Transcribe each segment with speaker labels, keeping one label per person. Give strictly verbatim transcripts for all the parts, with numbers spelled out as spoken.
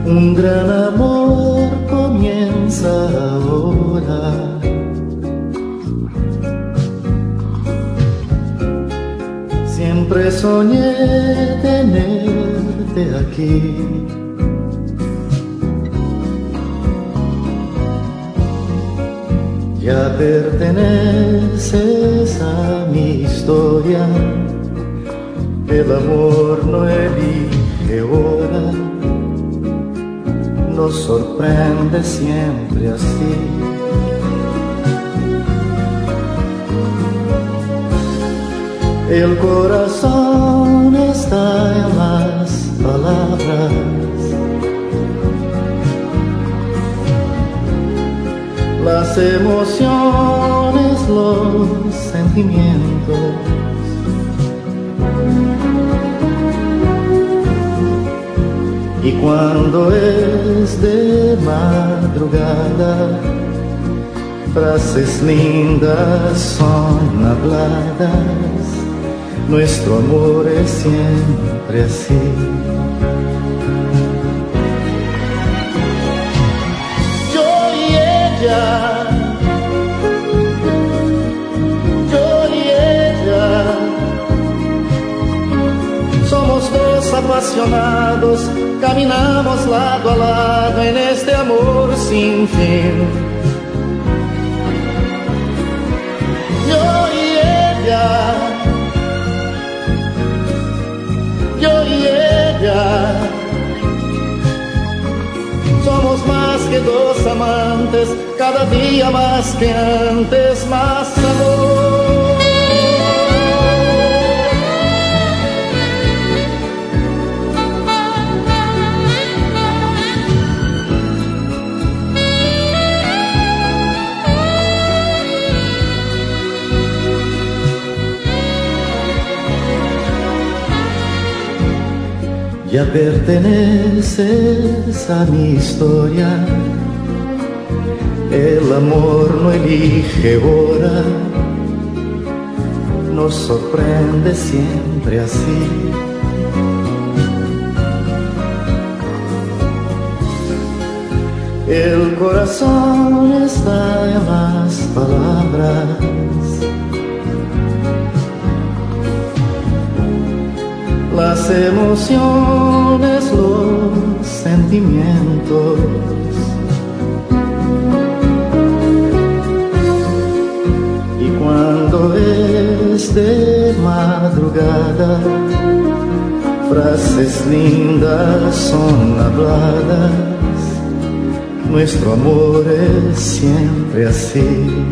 Speaker 1: Un gran amor comienza ahora. Siempre soñé tenerte aquí. Ya perteneces a mi historia. El amor no elige hora, nos sorprende siempre así. El corazón está en las palabras, las emociones, los sentimientos. Y cuando es de madrugada, frases lindas son habladas. Nuestro amor es siempre así. Yo y ella, yo y ella, somos dos apasionados, caminamos lado a lado en este amor sin fin. Yo y ella, yo y ella, somos más que dos amantes, cada día más que antes, más amor. Ya perteneces a mi historia. El amor no elige hora, nos sorprende siempre así. El corazón está en las palabras, las emociones, los sentimientos. Y cuando es de madrugada, frases lindas son habladas. Nuestro amor es siempre así.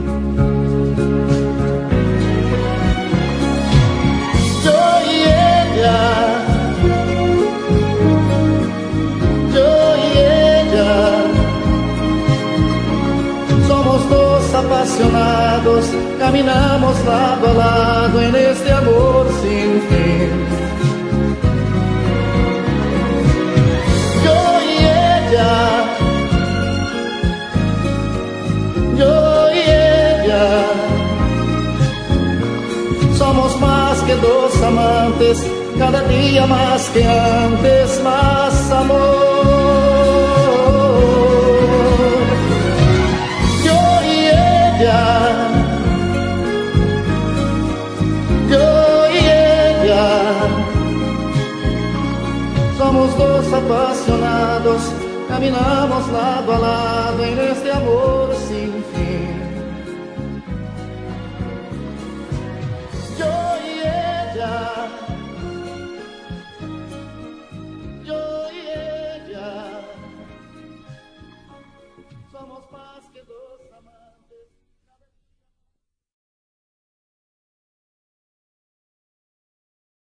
Speaker 1: Apasionados, caminamos lado a lado en este amor sin fin. Yo y ella, yo y ella, somos más que dos amantes, cada día más que antes, más amor. Somos dos apasionados, caminamos lado a lado en este amor sin fin.